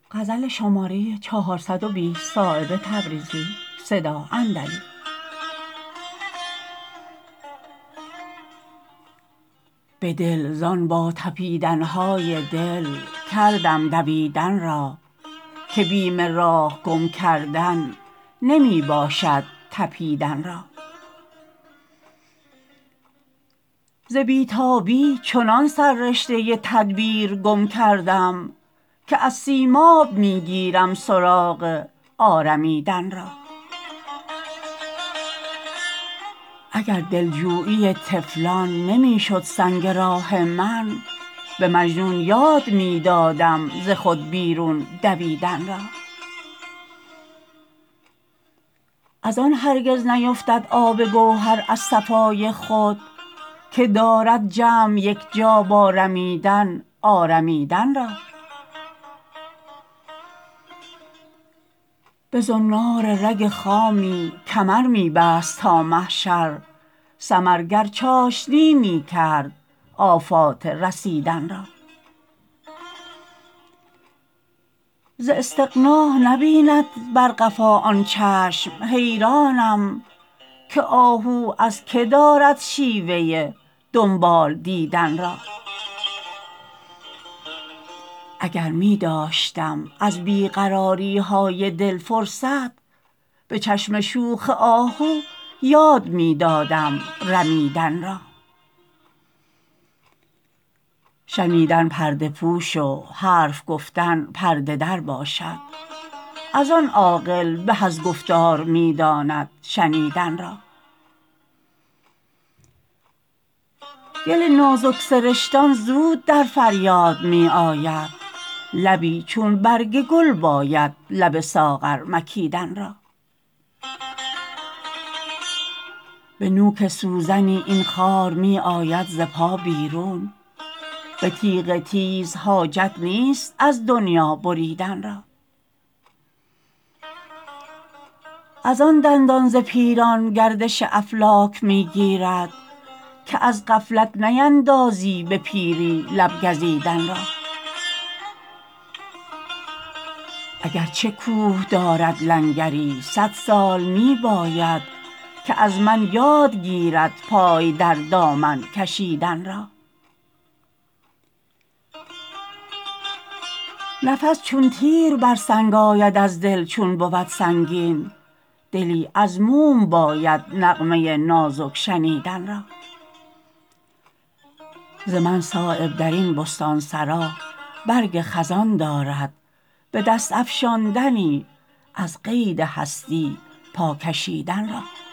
به دل زان با تپیدن های دل کردم دویدن را که بیم راه گم کردن نمی باشد تپیدن را ز بی تابی چنان سر رشته تدبیر گم کردم که از سیماب می گیرم سراغ آرمیدن را اگر دلجویی طفلان نمی شد سنگ راه من به مجنون یاد می دادم ز خود بیرون دویدن را ازان هرگز نیفتد آب گوهر از صفای خود که دارد جمع یک جا با رمیدن آرمیدن را به زنار رگ خامی کمر می بست تا محشر ثمر گر چاشنی می کرد آفات رسیدن را ز استغنا نبیند بر قفا آن چشم حیرانم که آهو از که دارد شیوه دنبال دیدن را اگر می داشتم از بی قراری های دل فرصت به چشم شوخ آهو یاد می دادم رمیدن را شنیدن پرده پوش و حرف گفتن پرده در باشد ازان عاقل به از گفتار می داند شنیدن را گل نازک سرشتان زود در فریاد می آید لبی چون برگ گل باید لب ساغر مکیدن را به نوک سوزنی این خار می آید ز پا بیرون به تیغ تیز حاجت نیست از دنیا بریدن را ازان دندان ز پیران گردش افلاک می گیرد که از غفلت نیندازی به پیری لب گزیدن را اگر چه کوه دارد لنگری 100 سال می باید که از من یاد گیرد پای در دامن کشیدن را نفس چون تیر بر سنگ آید از دل چون بود سنگین دلی از موم باید نغمه نازک شنیدن را ز من صایب درین بستانسرا برگ خزان دارد به دست افشاندنی از قید هستی پا کشیدن را